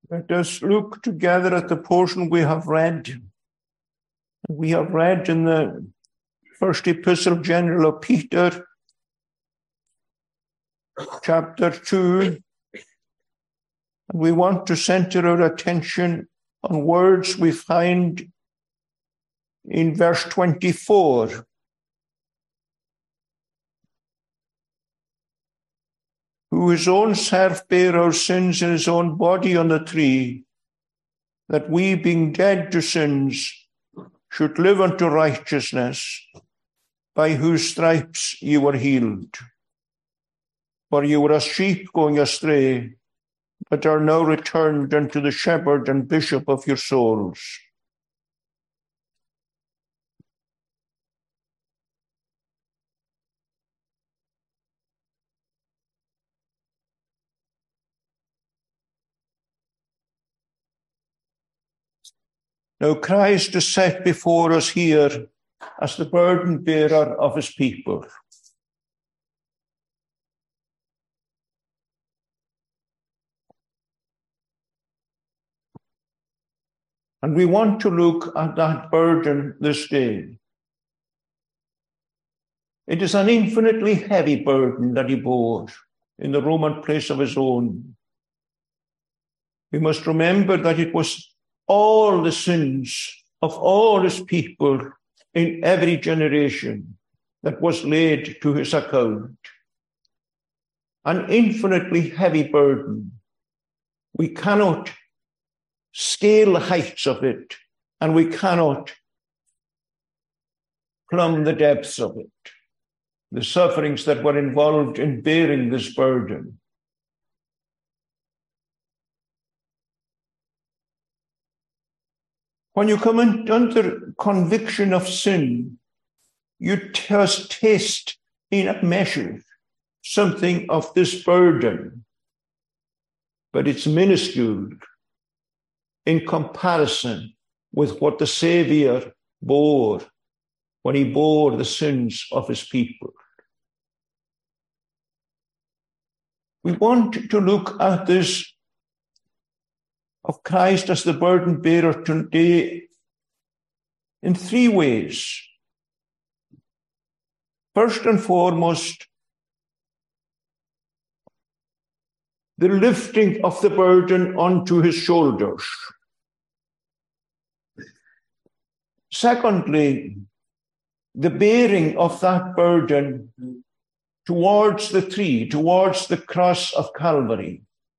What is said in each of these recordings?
Let us look together at the portion we have read. We have read in the first epistle general of Peter, chapter 2. And we want to center our attention on words we find in verse 24. Who his own self bare our sins in his own body on the tree, that we, being dead to sins, should live unto righteousness, by whose stripes you were healed. For you were as sheep going astray, but are now returned unto the shepherd and bishop of your souls. Now Christ is set before us here as the burden bearer of his people. And we want to look at that burden this day. It is an infinitely heavy burden that he bore in the Roman place of his own. We must remember that it was all the sins of all his people in every generation that was laid to his account. An infinitely heavy burden. We cannot scale the heights of it, and we cannot plumb the depths of it. The sufferings that were involved in bearing this burden. When you come under conviction of sin, you just taste in a measure something of this burden, but it's minuscule in comparison with what the Savior bore when he bore the sins of his people. We want to look at this of Christ as the burden bearer today in three ways. First and foremost, the lifting of the burden onto his shoulders. Secondly, the bearing of that burden towards the tree, towards the cross of Calvary.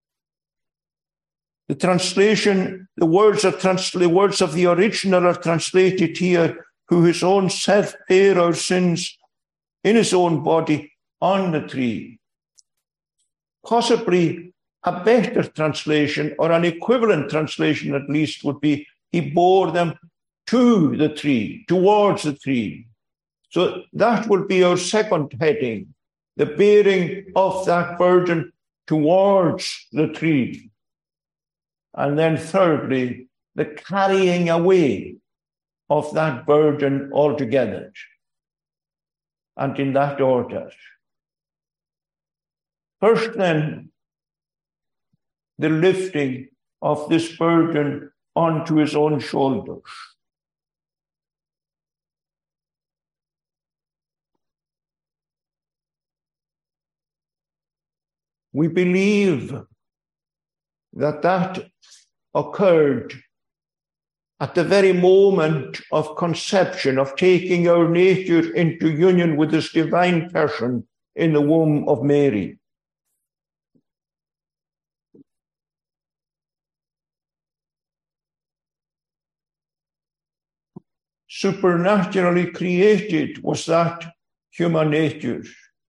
The translation, the words of the original are translated here, who his own self bare our sins in his own body on the tree. Possibly a better translation, or an equivalent translation at least, would be he bore them to the tree, towards the tree. So that will be our second heading, the bearing of that burden towards the tree. And then thirdly, the carrying away of that burden altogether. And in that order. First then, the lifting of this burden onto his own shoulders. We believe that occurred at the very moment of conception, of taking our nature into union with this divine person in the womb of Mary. Supernaturally created was that human nature.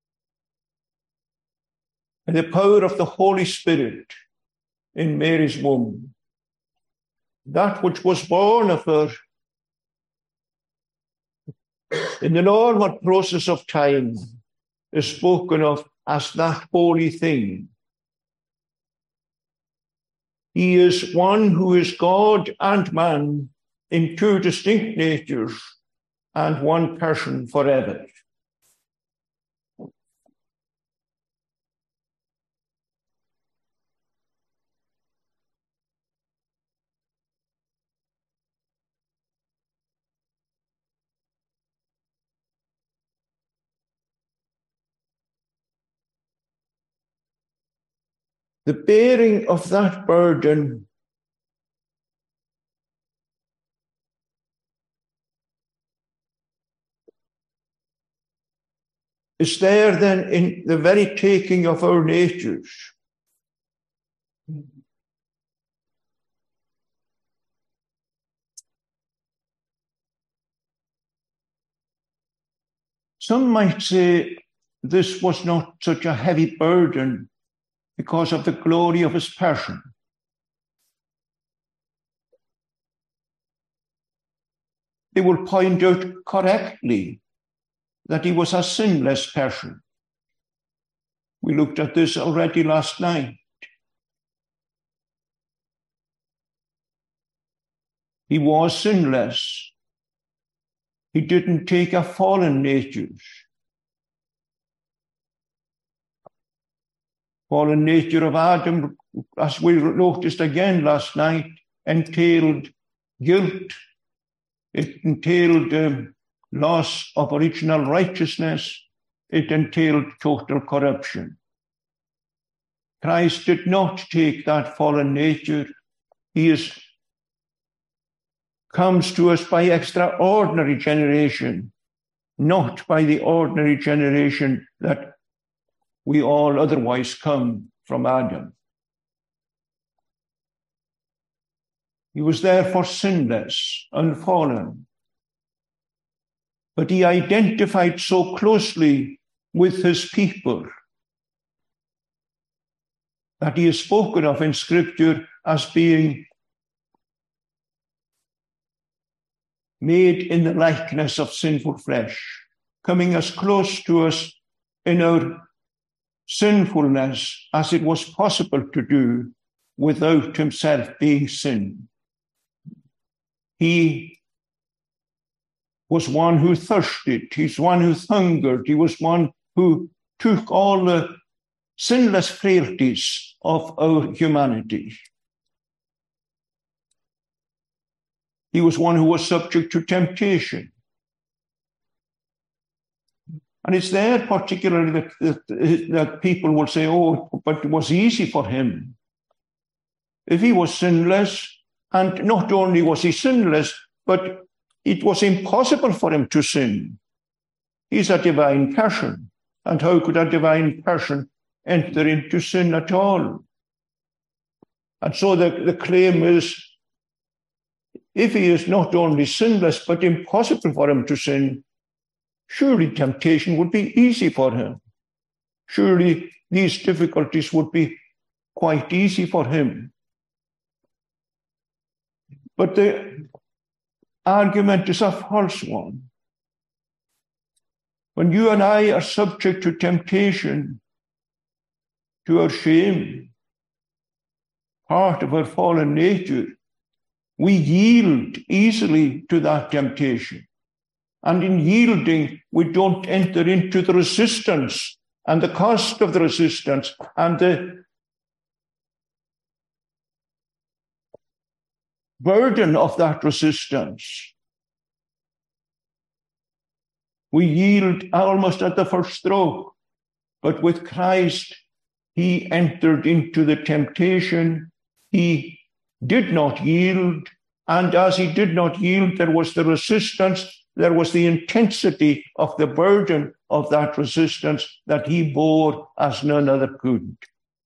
And the power of the Holy Spirit in Mary's womb. That which was born of her in the normal process of time is spoken of as that holy thing. He is one who is God and man in two distinct natures and one person forever. the bearing of that burden is there then in the very taking of our natures. Some might say this was not such a heavy burden because of the glory of his passion. They will point out correctly that he was a sinless person. We looked at this already last night. He was sinless. He didn't take a fallen nature. Fallen nature of Adam, as we noticed again last night, entailed guilt. It entailed loss of original righteousness. It entailed total corruption. Christ did not take that fallen nature. He comes to us by extraordinary generation, not by the ordinary generation that we all otherwise come from Adam. He was therefore sinless, unfallen. But he identified so closely with his people that he is spoken of in Scripture as being made in the likeness of sinful flesh, coming as close to us in our sinfulness as it was possible to do without himself being sin. He was one who thirsted. He's one who hungered. He was one who took all the sinless frailties of our humanity. He was one who was subject to temptation. And it's there particularly that people will say, oh, but it was easy for him. If he was sinless, and not only was he sinless, but it was impossible for him to sin. He's a divine person. And how could a divine person enter into sin at all? And so the claim is, if he is not only sinless, but impossible for him to sin, surely temptation would be easy for him. Surely these difficulties would be quite easy for him. But the argument is a false one. When you and I are subject to temptation, to our shame, part of our fallen nature, we yield easily to that temptation. And in yielding, we don't enter into the resistance and the cost of the resistance and the burden of that resistance. We yield almost at the first stroke, but with Christ, he entered into the temptation. He did not yield, and as he did not yield, there was the resistance, there was the intensity of the burden of that resistance that he bore as none other could.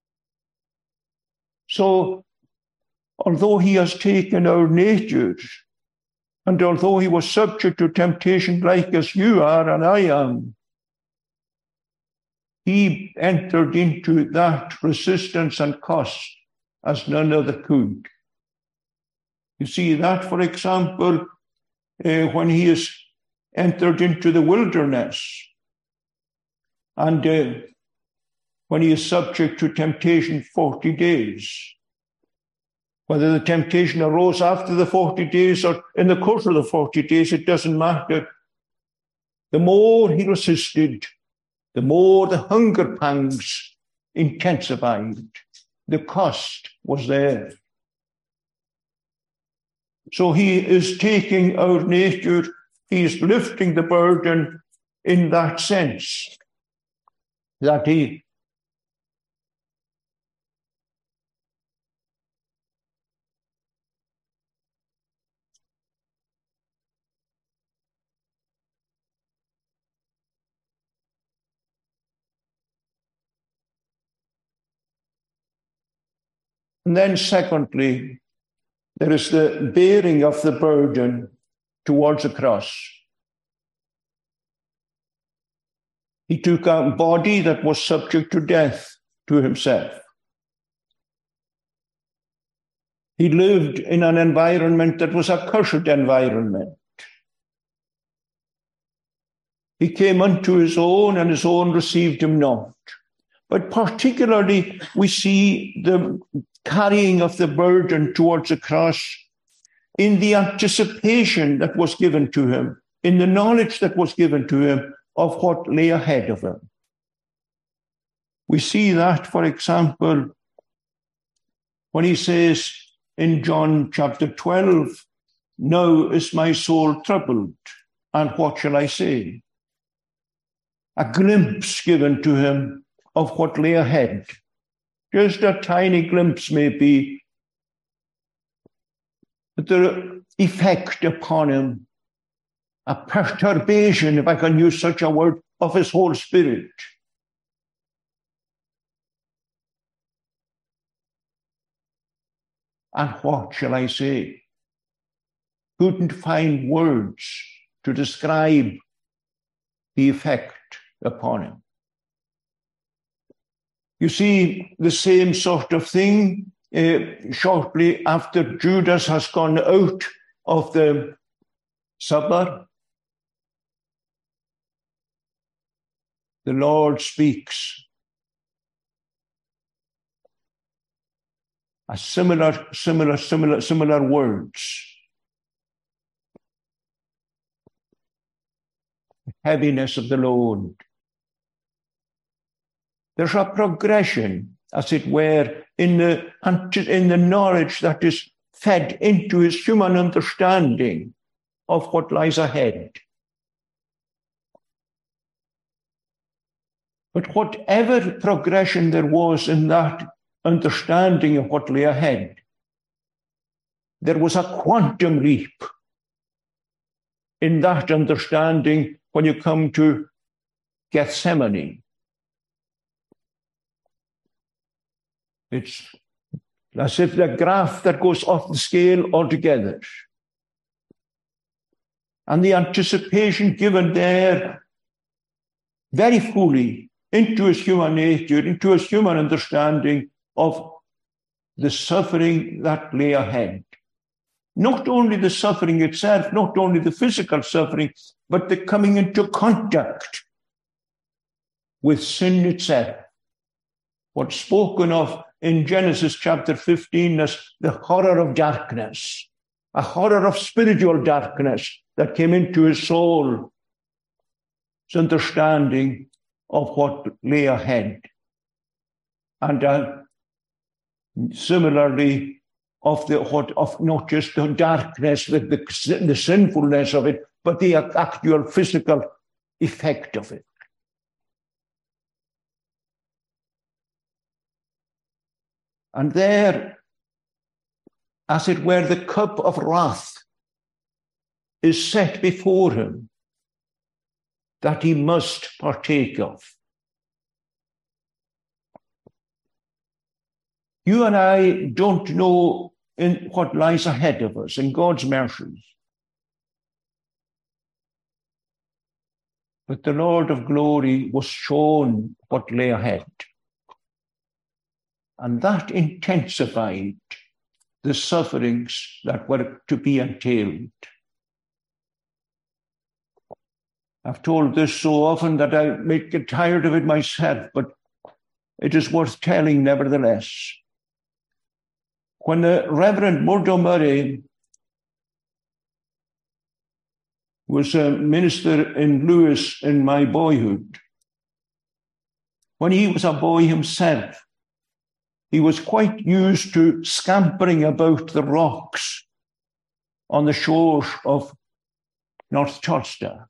So, although he has taken our natures, and although he was subject to temptation like as you are and I am, he entered into that resistance and cost as none other could. You see that, for example, when he is entered into the wilderness and when he is subject to temptation 40 days. Whether the temptation arose after the 40 days or in the course of the 40 days, it doesn't matter. The more he resisted, the more the hunger pangs intensified. The cost was there. So he is taking our nature, he is lifting the burden in that sense, that he And then secondly, there is the bearing of the burden towards the cross. He took a body that was subject to death to himself. He lived in an environment that was a cursed environment. He came unto his own, and his own received him not. But particularly, we see the carrying of the burden towards the cross in the anticipation that was given to him, in the knowledge that was given to him of what lay ahead of him. We see that, for example, when he says in John chapter 12, "Now is my soul troubled, and what shall I say?" A glimpse given to him of what lay ahead. Just a tiny glimpse maybe, but the effect upon him, a perturbation, if I can use such a word, of his whole spirit. And what shall I say? Couldn't find words to describe the effect upon him. You see the same sort of thing shortly after Judas has gone out of the supper. The Lord speaks. A similar words. Heaviness of the load. There's a progression, as it were, in the knowledge that is fed into his human understanding of what lies ahead. But whatever progression there was in that understanding of what lay ahead, there was a quantum leap in that understanding when you come to Gethsemane. It's as if the graph that goes off the scale altogether. And the anticipation given there very fully into his human nature, into his human understanding of the suffering that lay ahead. Not only the suffering itself, not only the physical suffering, but the coming into contact with sin itself. What's spoken of in Genesis chapter 15 as the horror of darkness, a horror of spiritual darkness that came into his soul, his understanding of what lay ahead. And similarly, of not just the darkness, the sinfulness of it, but the actual physical effect of it. And there, as it were, the cup of wrath is set before him that he must partake of. You and I don't know in what lies ahead of us in God's mercies. But the Lord of glory was shown what lay ahead. And that intensified the sufferings that were to be entailed. I've told this so often that I may get tired of it myself, but it is worth telling nevertheless. When the Reverend Murdo Murray was a minister in Lewis in my boyhood, when he was a boy himself, he was quite used to scampering about the rocks on the shores of North Chorlster.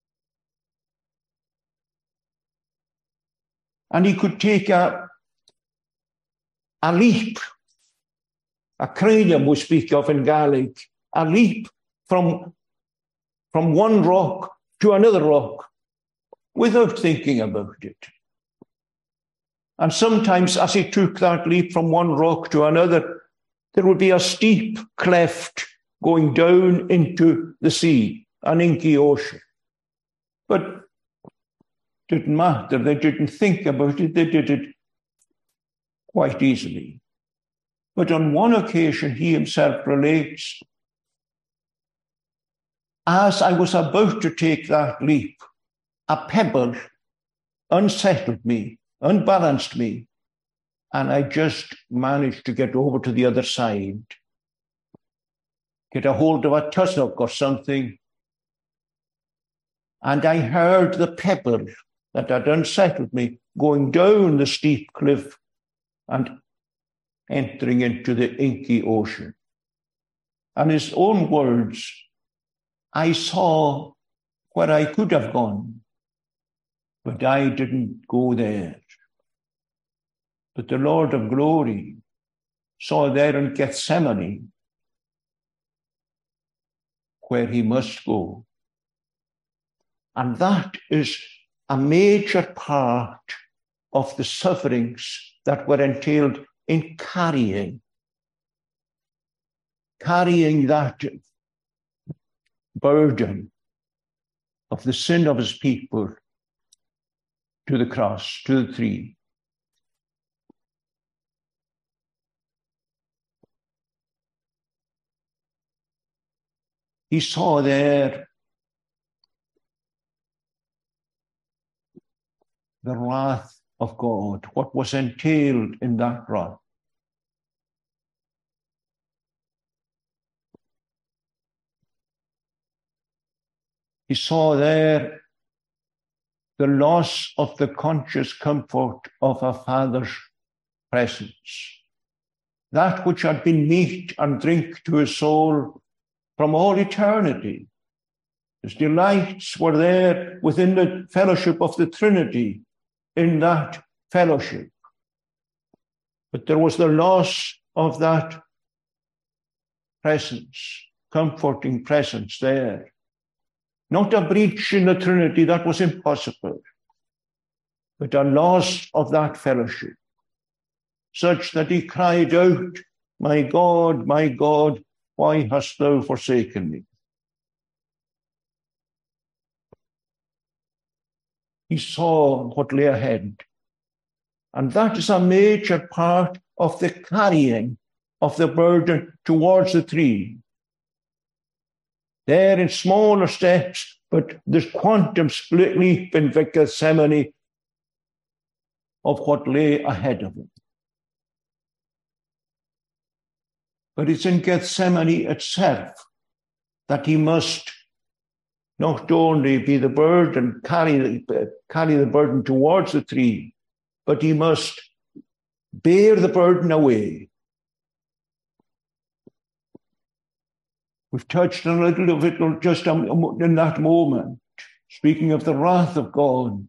And he could take a leap, a cranium we speak of in Gaelic, a leap from one rock to another rock without thinking about it. And sometimes as he took that leap from one rock to another, there would be a steep cleft going down into the sea, an inky ocean. But it didn't matter. They didn't think about it. They did it quite easily. But on one occasion, he himself relates, as I was about to take that leap, a pebble unsettled me, unbalanced me, and I just managed to get over to the other side, get a hold of a tussock or something, and I heard the pebble that had unsettled me going down the steep cliff and entering into the inky ocean. And his own words, I saw where I could have gone, but I didn't go there. But the Lord of glory saw there in Gethsemane where he must go. And that is a major part of the sufferings that were entailed in carrying that burden of the sin of his people to the cross, to the tree. He saw there the wrath of God, what was entailed in that wrath. He saw there the loss of the conscious comfort of a Father's presence, that which had been meat and drink to his soul from all eternity. His delights were there within the fellowship of the Trinity, in that fellowship. But there was the loss of that presence, comforting presence there. Not a breach in the Trinity, that was impossible, but a loss of that fellowship, such that he cried out, my God, why hast thou forsaken me? He saw what lay ahead. And that is a major part of the carrying of the burden towards the tree. There in smaller steps, but there's quantum leap in Gethsemane of what lay ahead of him. But it's in Gethsemane itself that he must not only be the burden, carry the burden towards the tree, but he must bear the burden away. We've touched on a little of it just in that moment, speaking of the wrath of God.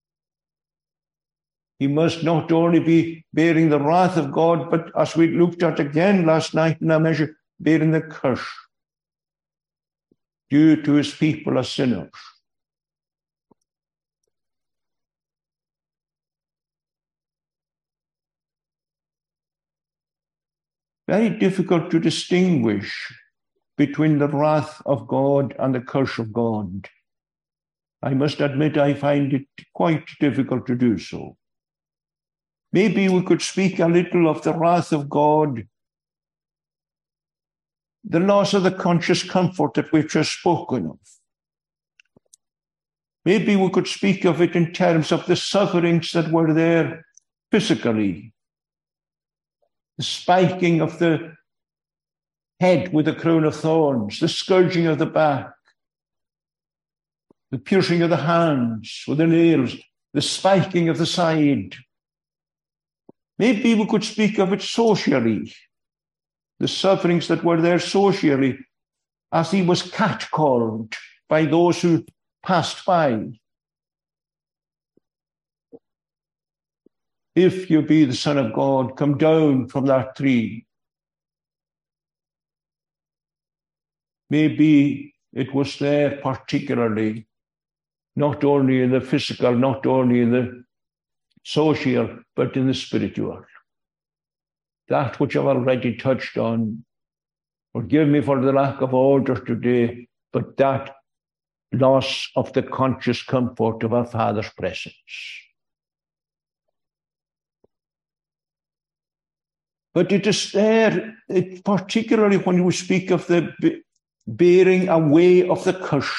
He must not only be bearing the wrath of God, but as we looked at again last night in a measure, bearing the curse due to his people as sinners. Very difficult to distinguish between the wrath of God and the curse of God. I must admit I find it quite difficult to do so. Maybe we could speak a little of the wrath of God, the loss of the conscious comfort that we've just spoken of. Maybe we could speak of it in terms of the sufferings that were there physically. The spiking of the head with a crown of thorns, the scourging of the back, the piercing of the hands with the nails, the spiking of the side. Maybe we could speak of it socially, the sufferings that were there socially, as he was catcalled by those who passed by. If you be the Son of God, come down from that tree. Maybe it was there particularly, not only in the physical, not only in the social, but in the spiritual. That which I've already touched on. Forgive me for the lack of order today, but that loss of the conscious comfort of our Father's presence. But it is there, particularly when we speak of the bearing away of the curse,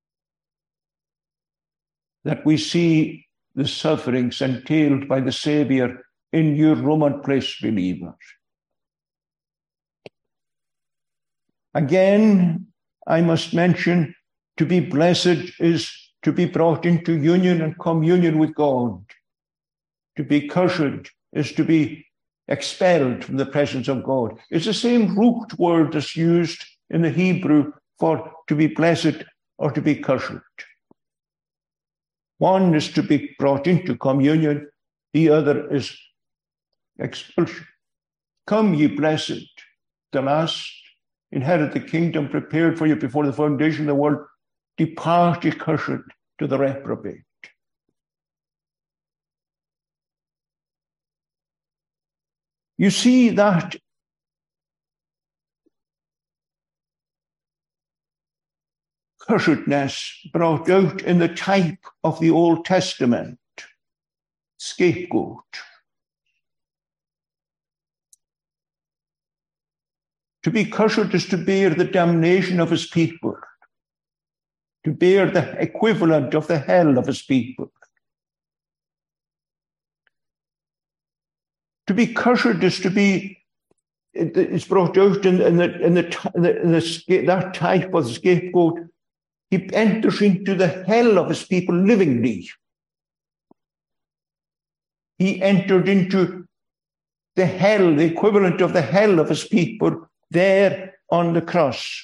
that we see the sufferings entailed by the Saviour in your Roman place, believers. Again, I must mention, to be blessed is to be brought into union and communion with God. To be cursed is to be expelled from the presence of God. It's the same root word that's used in the Hebrew for to be blessed or to be cursed. One is to be brought into communion, the other is expulsion. Come, ye blessed, the last, inherit the kingdom prepared for you before the foundation of the world. Depart, ye cursed, to the reprobate. You see that cursedness brought out in the type of the Old Testament scapegoat. To be cursed is to bear the damnation of his people, to bear the equivalent of the hell of his people. To be cursed is to be, it's brought out in that type of scapegoat. He enters into the hell of his people livingly. He entered into the hell, the equivalent of the hell of his people, there on the cross.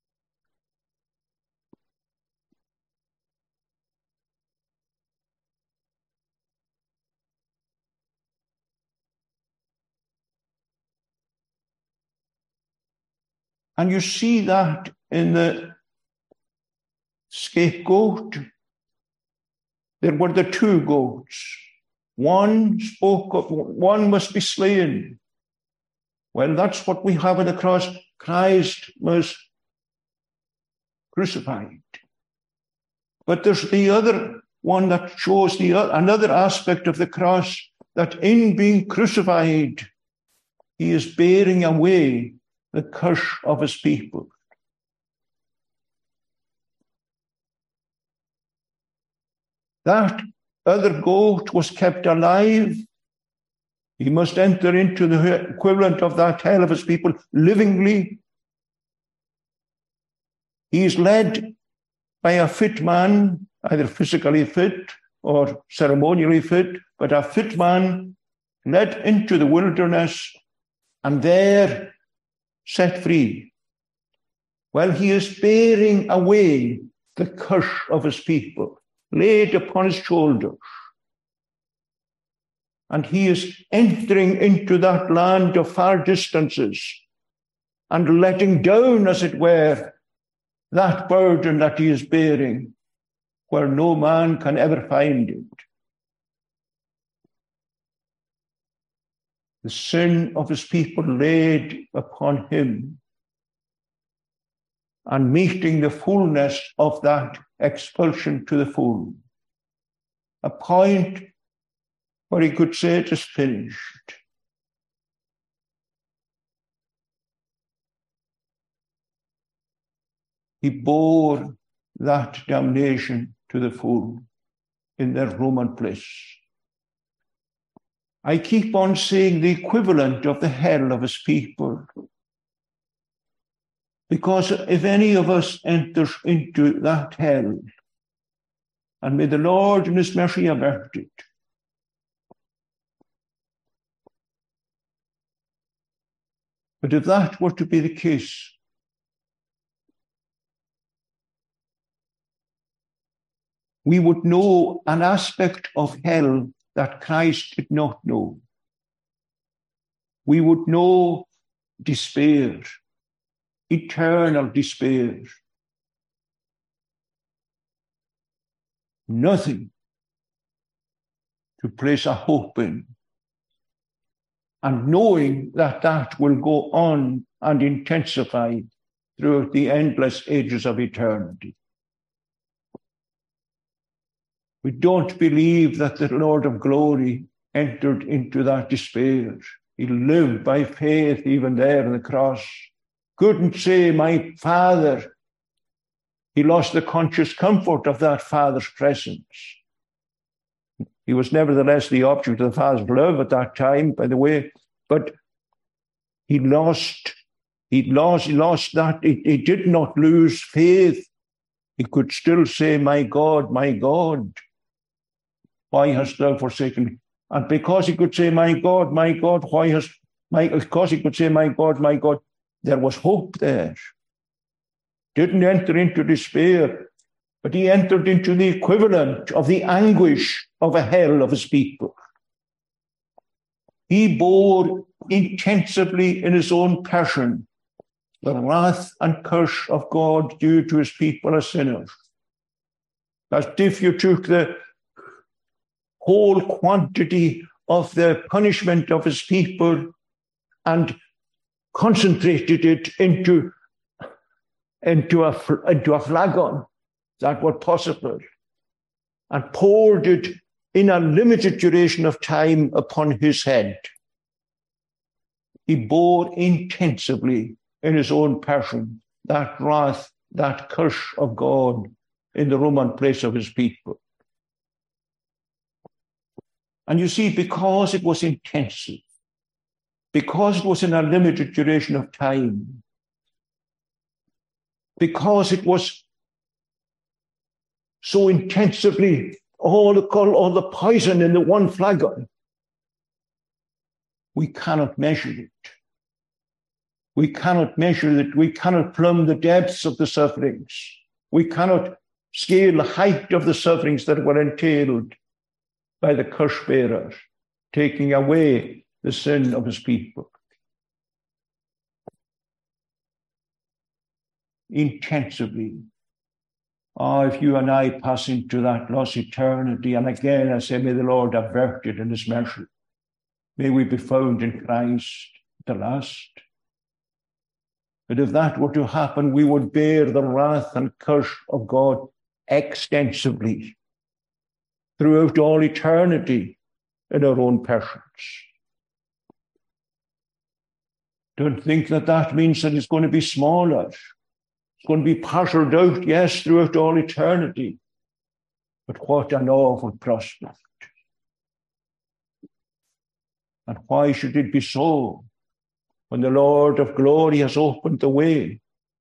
And you see that in the scapegoat. There were the two goats. One spoke of one must be slain. Well, that's what we have on the cross. Christ was crucified. But there's the other one that shows another aspect of the cross, that in being crucified, he is bearing away the curse of his people. That other goat was kept alive. He must enter into the equivalent of that hell of his people livingly. He is led by a fit man, either physically fit or ceremonially fit, but a fit man led into the wilderness and there set free. Well, he is bearing away the curse of his people, laid upon his shoulders. And he is entering into that land of far distances and letting down, as it were, that burden that he is bearing, where no man can ever find it. The sin of his people laid upon him, and meeting the fullness of that expulsion to the full. A point where he could say it is finished. He bore that damnation to the full in their Roman place. I keep on saying the equivalent of the hell of his people, because if any of us enters into that hell, and may the Lord in his mercy avert it, but if that were to be the case, we would know an aspect of hell that Christ did not know. We would know despair, eternal despair. Nothing to place a hope in, and knowing that that will go on and intensify throughout the endless ages of eternity. We don't believe that the Lord of glory entered into that despair. He lived by faith even there on the cross. Couldn't say, my Father. He lost the conscious comfort of that Father's presence. He was nevertheless the object of the Father's love at that time, by the way, but he lost that. He did not lose faith. He could still say, my God, why hast thou forsaken me? And because he could say, my God, because he could say, my God, there was hope there. Didn't enter into despair, but he entered into the equivalent of the anguish of a hell of his people. He bore intensively in his own passion the wrath and curse of God due to his people as sinners. As if you took the whole quantity of the punishment of his people and concentrated it into a flagon that were possible, and poured it in a limited duration of time upon his head. He bore intensively in his own passion that wrath, that curse of God in the Roman place of his people. And you see, because it was intensive, because it was in a limited duration of time, because it was so intensively all the poison in the one flagon, we cannot measure it. We cannot measure it. We cannot plumb the depths of the sufferings. We cannot scale the height of the sufferings that were entailed by the curse bearers, taking away the sin of his people. Intensively. If you and I pass into that lost eternity, and again I say, may the Lord avert it in his mercy. May we be found in Christ at the last. But if that were to happen, we would bear the wrath and curse of God extensively throughout all eternity in our own persons. Don't think that means that it's going to be smaller. It's going to be parceled out, yes, throughout all eternity. But what an awful prospect. And why should it be so when the Lord of glory has opened the way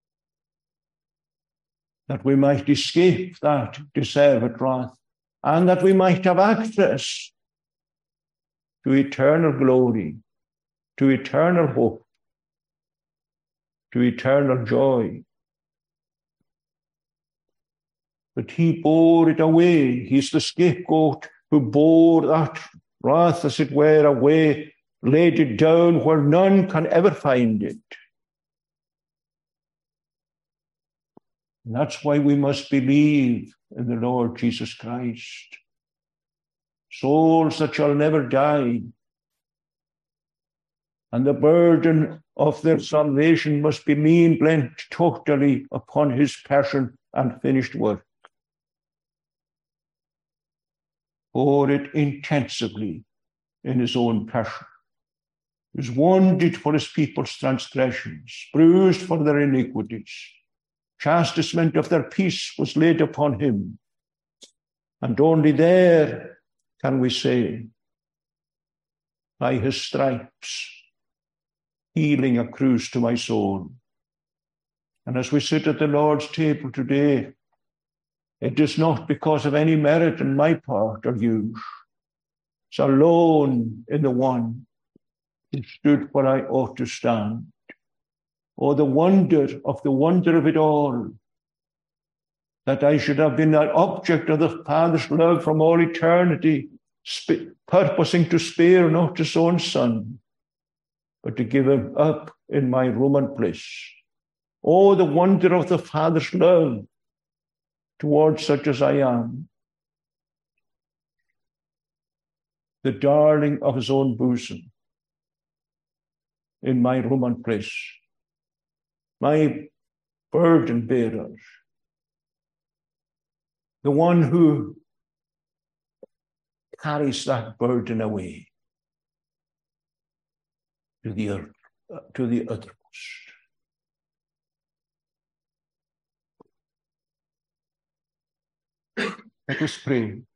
that we might escape that deserved wrath and that we might have access to eternal glory, to eternal hope, to eternal joy? But he bore it away. He's the scapegoat who bore that wrath, as it were, away, laid it down where none can ever find it. And that's why we must believe in the Lord Jesus Christ. Souls that shall never die. And the burden of their salvation must be lent totally upon his passion and finished work. Bore it intensively in his own passion. He was wounded for his people's transgressions, bruised for their iniquities. Chastisement of their peace was laid upon him. And only there can we say, by his stripes, healing accrues to my soul. And as we sit at the Lord's table today, it is not because of any merit on my part or yours. It's alone in the one who stood where I ought to stand. Oh, the wonder of it all, that I should have been an object of the Father's love from all eternity, purposing to spare not his own Son, but to give him up in my Roman place. Oh, the wonder of the Father's love towards such as I am. the darling of his own bosom in my Roman place, my burden bearer, the one who carries that burden away to the earth, to the uttermost. Let us pray.